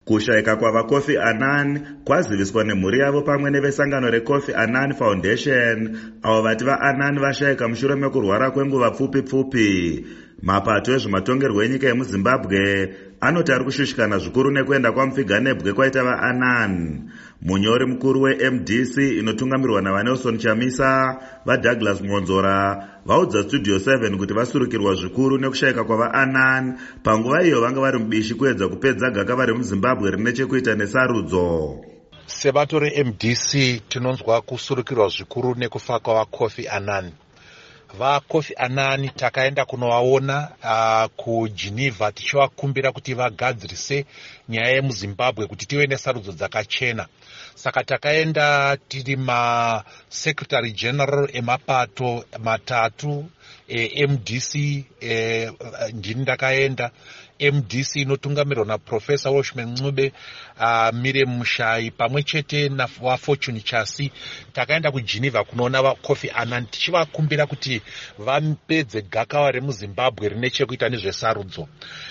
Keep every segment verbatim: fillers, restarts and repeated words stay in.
Kushayika kwavaKofi Annan kwaziviswa nemhuri yavo pamwe nevesangano reKofi Annan Foundation, avo vati vaAnnan vashayika mushure mekurwara kwenguva pfupi pfupi. Mapato ezvematongerwo enyika yemuZimbabwe anoti ari kushushikana zvikuru nekuenda kwamupfiganebwe kwaita vaAnnan. Munyori mukuru weM D C inotungamirwa navaNelson Chamisa, vaDouglas Ngonzora vaudza Studio seven kuti vasurukirwa zvikuru nekushayika kwavaAnnan panguva iyo vanga vari mubishi kuedza kupedza gakava remuZimbabwe rine chekuita nesarudzo. Sebato reM D C tinonzwa kusurukirwa zvikuru nekufa kwavaKofi Annan. VaKofi Annan takaenda kunovaona uh, kuGeneva tichivakumbira kuti vagadzirise nyaya yemuZimbabwe kuti tive nesarudzo dzakachena. Saka takaenda tiri maSecretary General emapato matatu eM D C, e, ndini ndakaenda M D C inotungamirwa naProfessor Welshman Ncube, uh, Miriam Mushai pamwe chete naFortune Chasi. Takaenda kuGeneva kunoona vaKofi Annan tichivakumbira kuti vapedze gakava remuZimbabwe rine chekuita nezvesarudzo.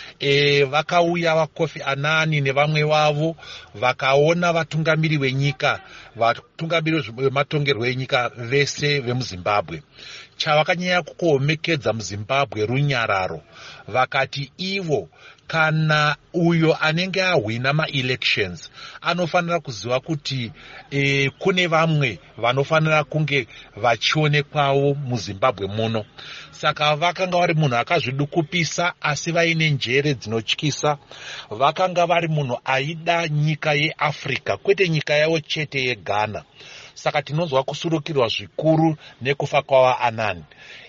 E, vakauya vaKofi Annan nevamwe vavo vakaona vatungamiri venyika, vatungamiri vematongerwo enyika vese vemuZimbabwe. Chavakanyanya kukomekedza muZimbabwe runyararo. Vakati ivo kana uyo anenge ahwina ma-elections anofanira kuziva kuti e, kune vamwe vanofanira kunge vachionekwawo muZimbabwe muno. Saka vakanga vari munhu akazvidukupisa asi vaine njere dzinotyisa. Vakanga vari munhu aida nyika yeAfrica kwete nyika yavo chete yeGhana. Saka tinonzwa kusurukirwa zvikuru nekufa kwavaAnnan.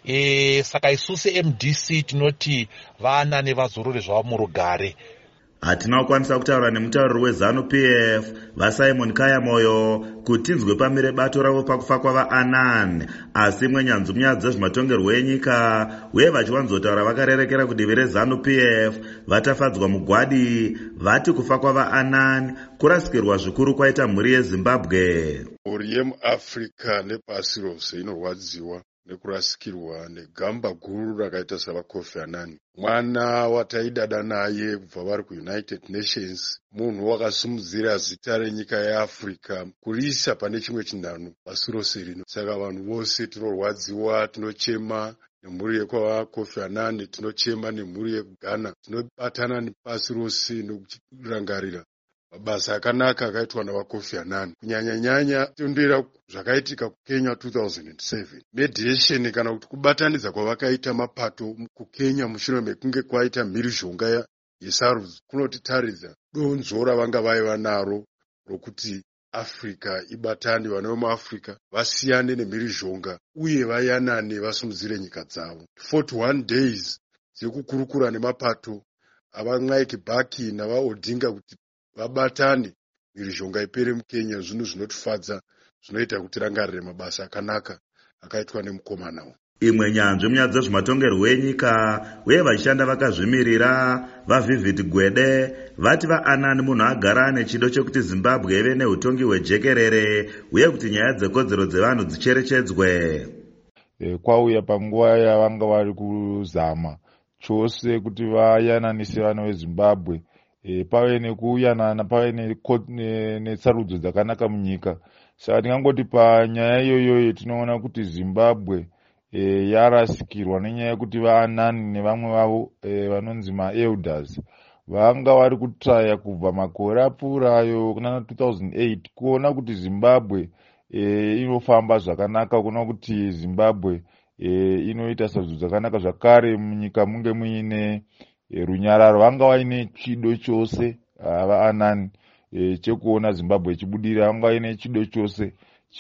E, saka isusu M D C tinoti vaAnnan vazorore zvavo murugare. Hatina kukwanisa kutaura nemutauriri weZanu P F vaSimon Kayamoyo kuti tinzwe pamire bato ravo pakufa kwavaAnnan, asi mwenyanzvi munyaya dzezvematongerwo enyika uye vachiwanzotaura vakarerekera kudivi reZanu P F vatafadzwa mugwadi vati kufa kwavaAnnan kurasikirwa zvikuru kwaita mhuri yeZimbabwe. Mhuri yemuAfrica nepasi rose inorwadziwa nekurasikirwa negamba guru rakaita savaKofi Annan. Mwana wataidada naye kubva vari kuUnited Nations, munhu wakasimudzira zita renyika yeAfrica kuriisa pane chimwe chinhano pasi rose rino. Saka vanhu vose tinorwadziwa, tinochema nemhuri yekwavaKofi Annan, tinochema nemhuri yeGhana, tinobatana nepasi rose nokurangarira mabasa akanaka akaitwa navaKofi Annan. Kunyanya nyanya tondera zvakaitika kuKenya two thousand seven. Mediation kana kuti kubatanidza kwavakaita mapato kuKenya mushure mekunge kwaita mhirizhonga yesarudzo kunotitaridza donzvo ravanga vaiva naro rokuti Africa ibatane, vana vemuAfrica vasiyane nemhirizhonga uye vayanane vasimudzire nyika dzavo. forty-one days dzekukurukura nemapato avaMwai Kibaki navaOdinga kuti vabatane mhirizhonga ipere muKenya. Zvinhu zvinotifadza, zvinoita kuti rangarire mabasa akanaka akaitwa nemukomana. Imwe nyanzvi munyaya dzezvematongerwo enyika uye vachishanda vakazvimirira vaVivid Gwede vati vaAnnan munhu agara ane chido chekuti Zimbabwe ive neutongi hwejekerere uye kuti nyaya dzekodzero dzevanhu dzicherechedzwe. E, kwauya panguva yavanga vari kuzama chose kuti vayananise vana veZimbabwe. E, pave nekuyanana, pave nesarudzo ne, ne dzakanaka munyika. Saka ndingangoti panyaya iyoyo tinoona kuti Zimbabwe e, yarasikirwa nenyaya yekuti vaAnnan nevamwe vavo e, vanonzi maElders vanga vari kutraya kubva makore apfuurayo kuna two thousand eight kuona kuti Zimbabwe e, inofamba zvakanaka, kuona kuti Zimbabwe e, inoita sarudzo dzakanaka zvakare munyika munge muine E, runyararo. Vanga vaine chido chose vaAnnan e, chekuona Zimbabwe ichibudira. Vanga vaine chido chose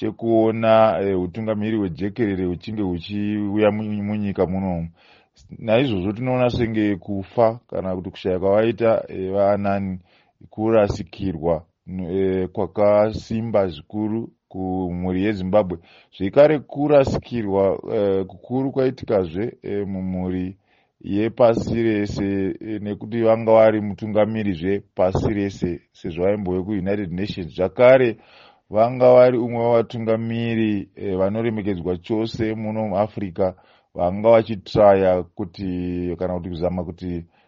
chekuona e, utungamiri hwejekerere huchinge huchiuya munyika munomu. Naizvozvo tinoona senge kufa kana kuti kushaya kwavaita e, vaAnnan kurasikirwa e, kwakasimba zvikuru kumhuri yeZimbabwe. Zvekare kurasikirwa e, kukuru kwaitikazve e, mumhuri yepasi rese nekuti vanga vari mutungamiri zvepasi rese sezvo vaimbove kuUnited Nations. Zvakare vanga vari umwe wavatungamiri e, vanoremekedzwa chose muno muAfrica vanga vachitraya kuti kana kuti kuzama kuti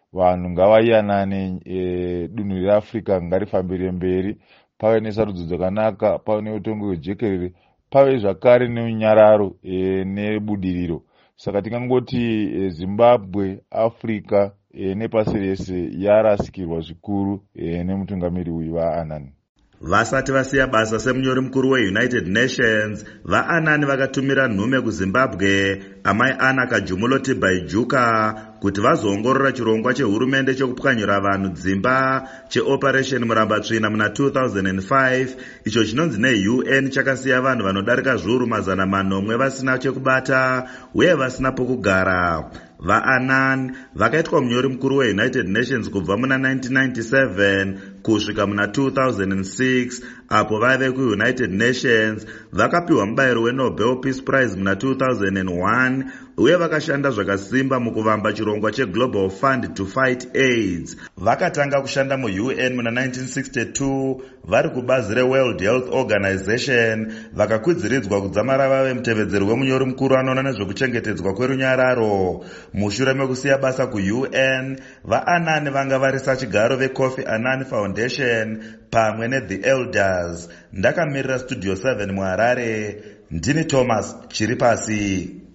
vanhu ngavaiyanane, e, dunhu reafrica ngarifambire mberi, pave nesarudzo dzakanaka, pave neutongo hwejekerere, pave zvakare neunyararo e, nebudiriro. Saka tingangoti e, Zimbabwe, Africa e, nepasi rese yarasikirwa zvikuru e, nemutungamiri uyu vaAnani. Vasati vasiya basa semunyori mukuru weUnited Nations, vaAnani vakatumira nhume kuZimbabwe amai Ana Kajumulo Baijuka kuti vazoongorora chirongwa chehurumende chekupwanyura vanhu dzimba cheOperation Murambatsvina muna two thousand five, icho chinonzi neU N chakasiya vanhu vanodarika zviuru mazana manomwe vasina chekubata uye vasina pokugara. VaAnani vakaitwa munyori mukuru weUnited Nations kubva muna nineteen ninety-seven kusvika muna two thousand six, apo vaive kuUnited Nations vakapiwa mubayiro weNobel Peace Prize muna two thousand one uye vakashanda zvakasimba mukuvamba chirongwa cheGlobal Fund to Fight AIDS. Vakatanga kushanda muU N muna nineteen sixty-two vari kubazi reWorld Health Organization, vakakwidziridzwa kudzamara vave mutevedzeri wemunyori mukuru anoona nezvekuchengetedzwa kwerunyararo. Mushure mekusiya basa kuU N, vaAnani vanga varisa chigaro veKofi Annan Foundation pamwe neThe Elders. Ndakamirira Studio seven muHarare, ndini Thomas Chiripasi.